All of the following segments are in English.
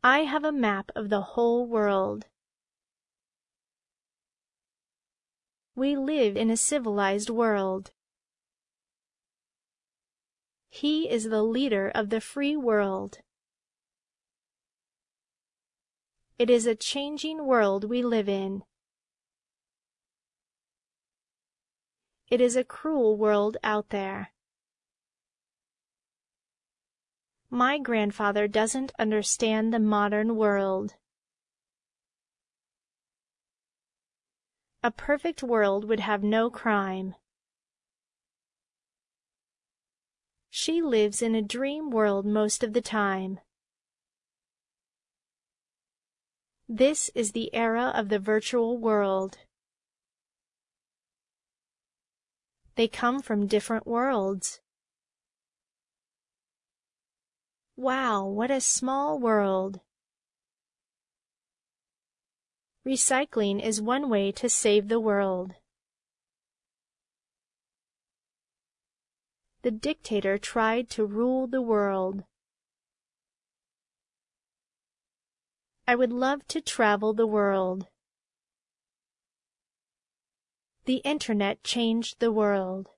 I have a map of the whole world. We live in a civilized world. He is the leader of the free world. It is a changing world we live in. It is a cruel world out there. My grandfather doesn't understand the modern world. A perfect world would have no crime. She lives in a dream world most of the time. This is the era of the virtual world. They come from different worlds. Wow, what a small world! Recycling is one way to save the world. The dictator tried to rule the world. I would love to travel the world. The internet changed the world.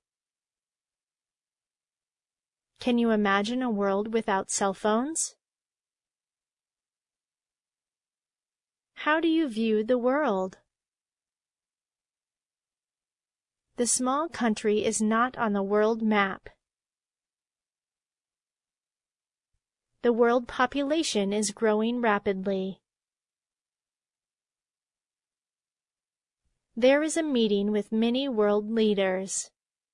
Can you imagine a world without cell phones? How do you view the world? The small country is not on the world map. The world population is growing rapidly. There is a meeting with many world leaders.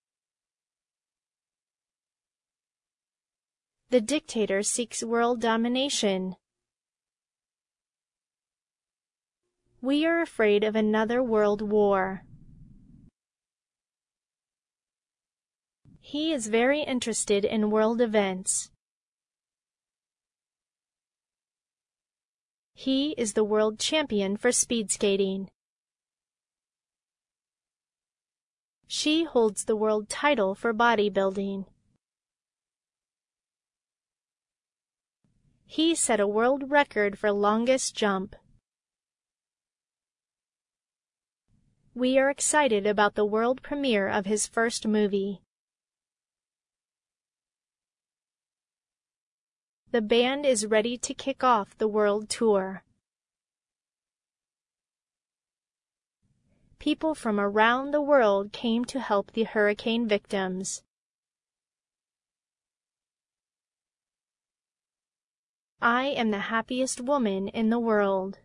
The dictator seeks world domination. We are afraid of another world war. He is very interested in world events. He is the world champion for speed skating. She holds the world title for bodybuilding. He set a world record for longest jump. We are excited about the world premiere of his first movie. The band is ready to kick off the world tour. People from around the world came to help the hurricane victims. I am the happiest woman in the world.